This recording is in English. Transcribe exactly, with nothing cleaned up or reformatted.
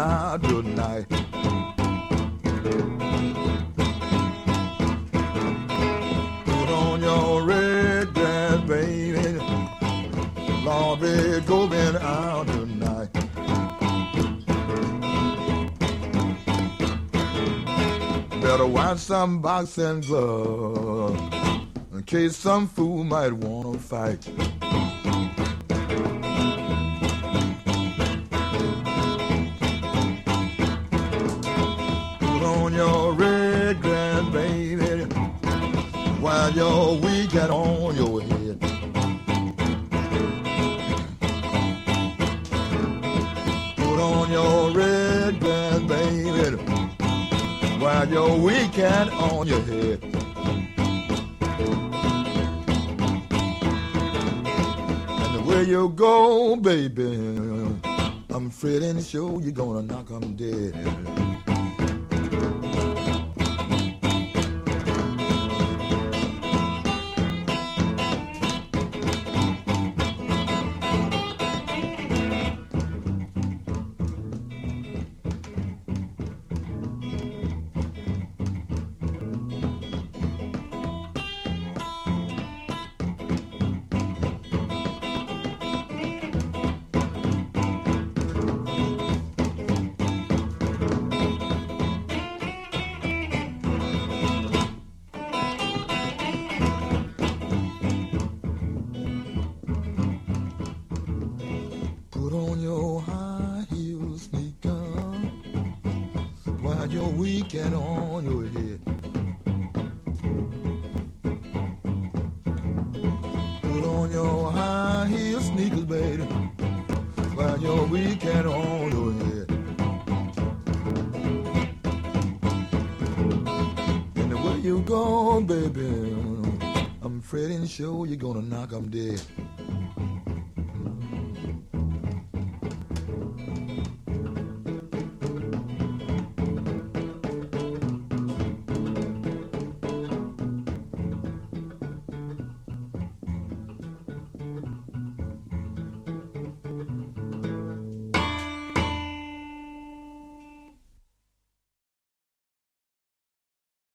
out tonight. Put on your red dress, baby. Lord, we're going out tonight. Better watch some boxing gloves in case some fool might wanna fight. Put on your red dress, baby, while your wig got on your head. Put on your red dress, baby, while your weekend on your head. And the way you go, baby, I'm afraid in the show you're gonna knock 'em dead. Put on your high heel sneaker while your weekend on your head. Put on your high heel sneakers, baby, while your weekend on your head. And the way you go, baby, I'm afraid in the show you're gonna knock 'em dead.